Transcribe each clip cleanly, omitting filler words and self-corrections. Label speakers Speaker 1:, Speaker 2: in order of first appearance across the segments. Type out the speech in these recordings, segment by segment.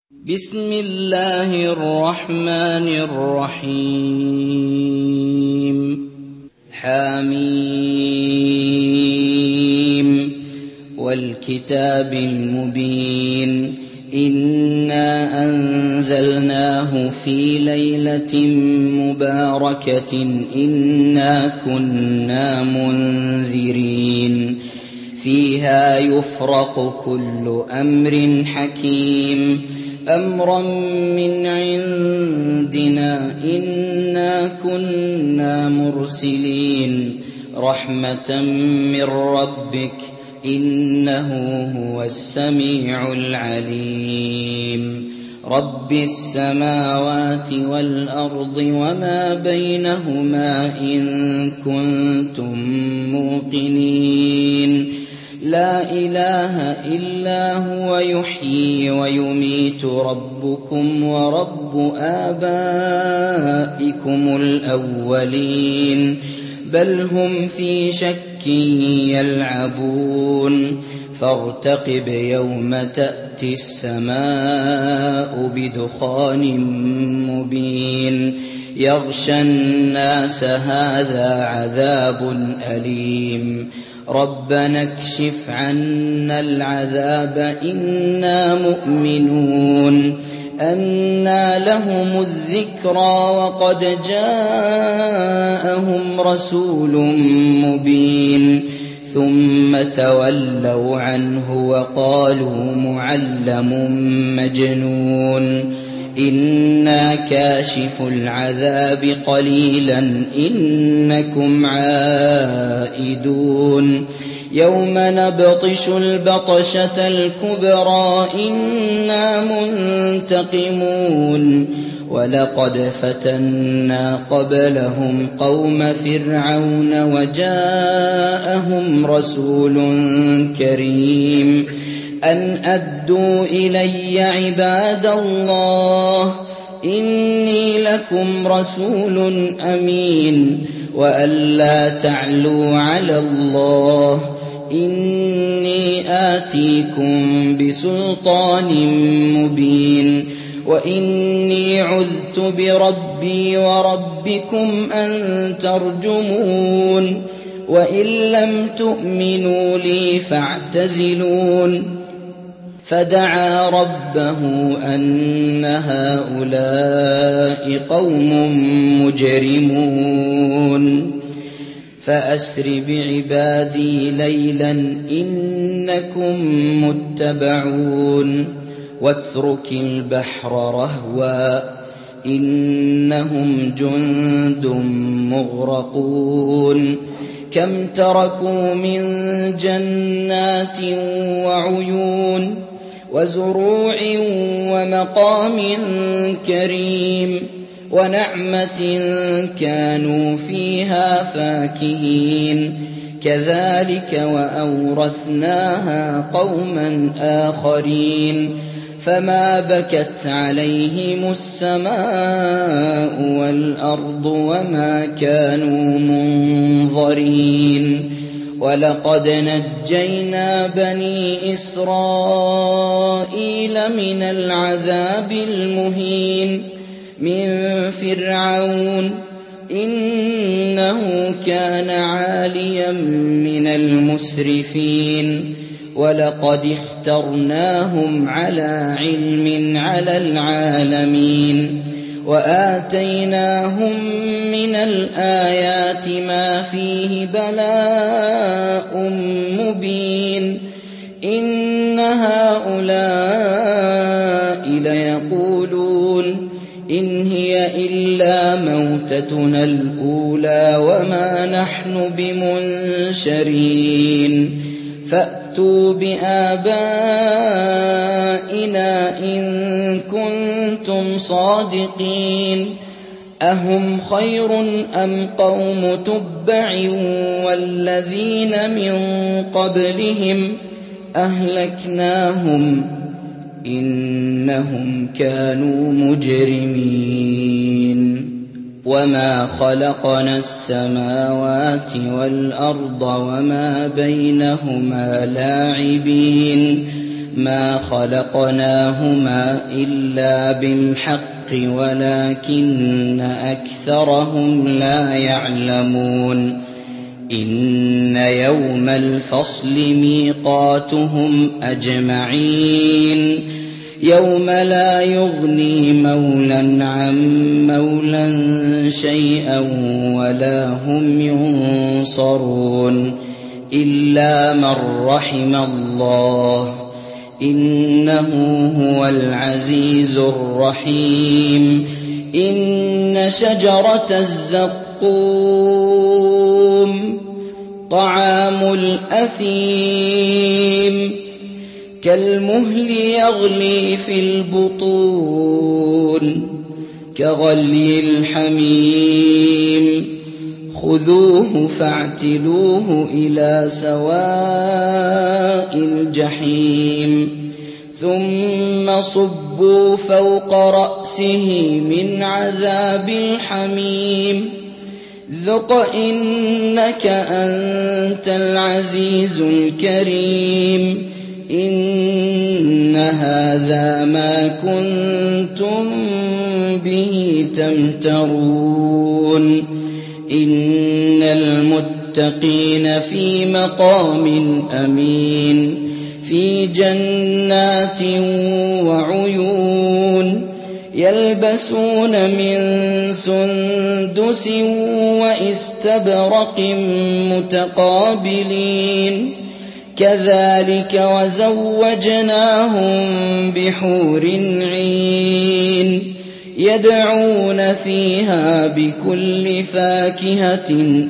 Speaker 1: بسم الله الرحمن الرحيم حميم والكتاب المبين إنا أنزلناه في ليلة مباركة إنا كنا منذرين فيها يفرق كل أمر حكيم أمرا من عندنا إنا كنا مرسلين رحمة من ربك إنه هو السميع العليم رب السماوات والأرض وما بينهما إن كنتم موقنين لا إله إلا هو يحيي ويميت ربكم ورب آبائكم الأولين بل هم في شك يلعبون فارتقب يوم تأتي السماء بدخان مبين يغشى الناس هذا عذاب أليم ربنا اكشف عنا العذاب إنا مؤمنون أنى لهم الذكرى وقد جاءهم رسول مبين ثم تولوا عنه وقالوا معلم مجنون إنا كاشف العذاب قليلا إنكم عائدون يوم نبطش البطشة الكبرى إنا منتقمون ولقد فتنا قبلهم قوم فرعون وجاءهم رسول كريم أن أدوا إلي عباد الله إني لكم رسول أمين وألا تعلوا على الله إني آتيكم بسلطان مبين وإني عذت بربي وربكم أن ترجمون وإن لم تؤمنوا لي فاعتزلون فدعا ربه أن هؤلاء قوم مجرمون فأسر بعبادي ليلا إنكم متبعون واترك البحر رهوا إنهم جند مغرقون كم تركوا من جنات وعيون وزروع ومقام كريم ونعمة كانوا فيها فاكهين كذلك وأورثناها قوما آخرين فما بكت عليهم السماء والأرض وما كانوا منظرين ولقد نجينا بني إسرائيل من العذاب المهين من فرعون إنه كان عاليا من المسرفين ولقد اخترناهم على علم على العالمين وآتيناهم من الآيات ما فيه بلاء مبين إن هؤلاء ليقولون إن هي إلا موتتنا الأولى وما نحن بمنشرين فأتوا بآبائنا إن كنتم صادقين أهم خير أم قوم تبع والذين من قبلهم أهلكناهم إنهم كانوا مجرمين وما خلقنا السماوات والأرض وما بينهما لاعبين ما خلقناهما إلا بالحق ولكن أكثرهم لا يعلمون إن يوم الفصل ميقاتهم أجمعين يوم لا يغني مولى عن مولى شيئا ولا هم ينصرون إلا من رحم الله إنه هو العزيز الرحيم إن شجرة الزقوم طعام الأثيم كالمهل يغلي في البطون كغلي الحميم خذوه فاعتلوه إلى سواء الجحيم ثم صبوا فوق رأسه من عذاب الحميم ذق إنك أنت العزيز الكريم إن هذا ما كنتم به تمترون إن المتقين في مقام أمين في جنات وعيون يلبسون من سندس وإستبرق متقابلين كذلك وزوجناهم بحور عين يدعون فيها بكل فاكهة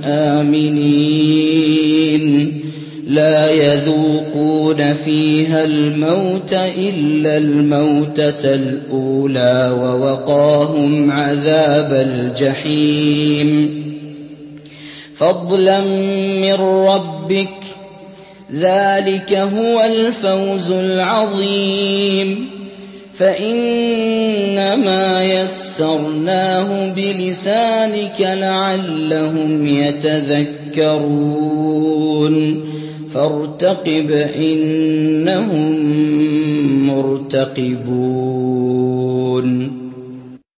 Speaker 1: آمنين لا يذوقون فيها الموت إلا الموتة الأولى ووقاهم عذاب الجحيم فضلا من ربك ذلك هو الفوز العظيم فإنما يسرناه بلسانك لعلهم يتذكرون فارتقب إنهم مرتقبون